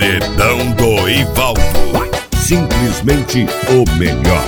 Paredão do Ivaldo. Simplesmente o melhor.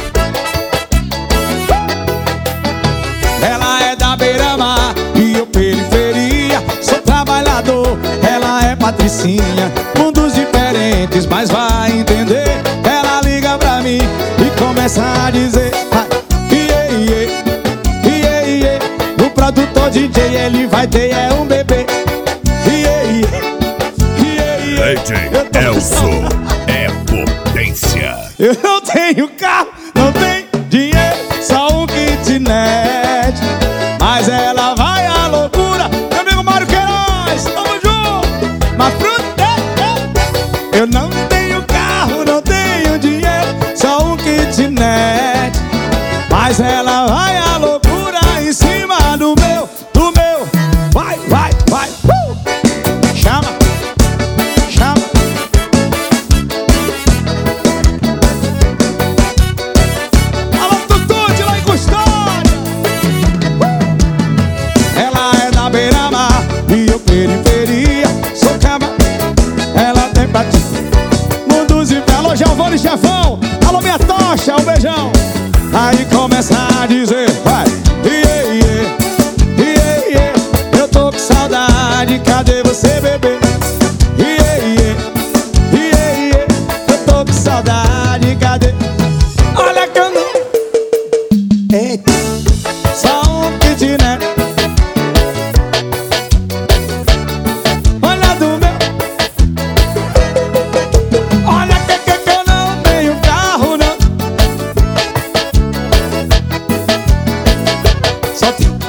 Ela é da beira-mar e eu periferia. Sou trabalhador, ela é patricinha. Mundos diferentes, mas vai entender. Ela liga pra mim e começa a dizer: iê, iê, iê, iê. O produtor DJ, ele vai ter um bebê. Iê, iê, iê, iê. DJ Elson é potência. Eu não tenho carro, não tenho dinheiro, só um kitnet. Mas ela vai à loucura. Meu amigo Mário Queiroz, tamo junto. Mas eu não tenho carro, não tenho dinheiro, só um kitnet. Mas ela vai à loucura em cima do meu. Vai, vai, vai. Chama, chama. Alô, Tutute lá em Custódia. Ela é da beira-mar e eu periferia. Sou cama, ela tem pra ti. Mundos e alô, Giovanni Chefão. Alô, minha tocha, um beijão. Aí começa a dizer: vai, iê, iê, iê, iê. Eu tô com saudade, cadê você, bebê? Iê, iê, iê, iê. Eu tô com saudade, cadê? Olha que eu não... Eita, só um kitnet. Olha do meu. Olha que eu não tenho carro, não. Só tem